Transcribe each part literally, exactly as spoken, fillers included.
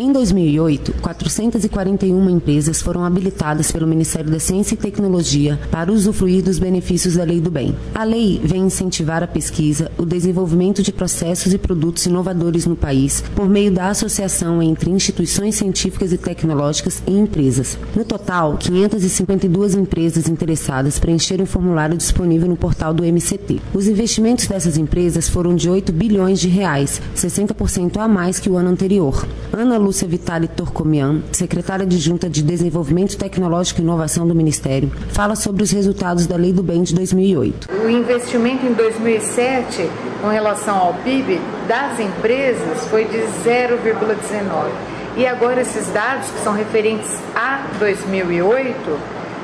Em dois mil e oito, quatrocentas e quarenta e uma empresas foram habilitadas pelo Ministério da Ciência e Tecnologia para usufruir dos benefícios da Lei do Bem. A lei vem incentivar a pesquisa, o desenvolvimento de processos e produtos inovadores no país, por meio da associação entre instituições científicas e tecnológicas e empresas. No total, quinhentas e cinquenta e duas empresas interessadas preencheram o formulário disponível no portal do M C T. Os investimentos dessas empresas foram de oito bilhões de reais, sessenta por cento a mais que o ano anterior. Ana Lúcia Vitali Torcomian, secretária adjunta de Desenvolvimento Tecnológico e Inovação do Ministério, fala sobre os resultados da Lei do Bem de dois mil e oito. O investimento em dois mil e sete, com relação ao P I B das empresas, foi de zero vírgula dezenove. E agora esses dados, que são referentes a dois mil e oito,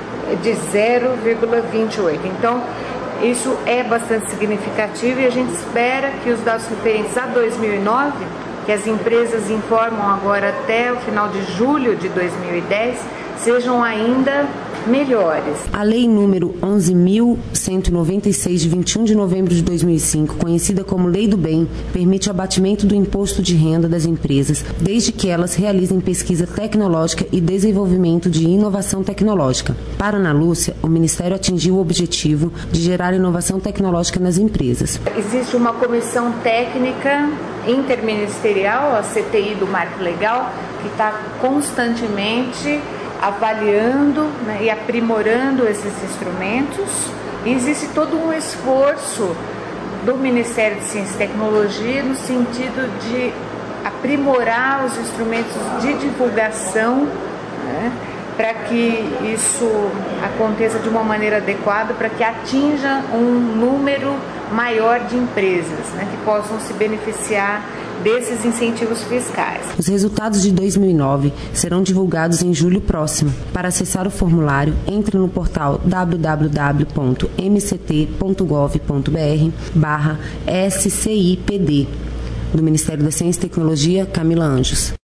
de zero vírgula vinte e oito. Então, isso é bastante significativo e a gente espera que os dados referentes a dois mil e nove, que as empresas informam agora até o final de julho de dois mil e dez, sejam ainda melhores. A Lei número onze mil cento e noventa e seis, de vinte e um de novembro de dois mil e cinco, conhecida como Lei do Bem, permite o abatimento do imposto de renda das empresas, desde que elas realizem pesquisa tecnológica e desenvolvimento de inovação tecnológica. Para Ana Lúcia, o Ministério atingiu o objetivo de gerar inovação tecnológica nas empresas. Existe uma comissão técnica interministerial, a C T I do Marco Legal, que está constantemente avaliando, né, e aprimorando esses instrumentos. E existe todo um esforço do Ministério de Ciência e Tecnologia no sentido de aprimorar os instrumentos de divulgação, né, para que isso aconteça de uma maneira adequada, para que atinja um número maior de empresas, né, que possam se beneficiar desses incentivos fiscais. Os resultados de dois mil e nove serão divulgados em julho próximo. Para acessar o formulário, entre no portal w w w ponto m c t ponto gov ponto b r barra S C I P D. Do Ministério da Ciência e Tecnologia, Camila Anjos.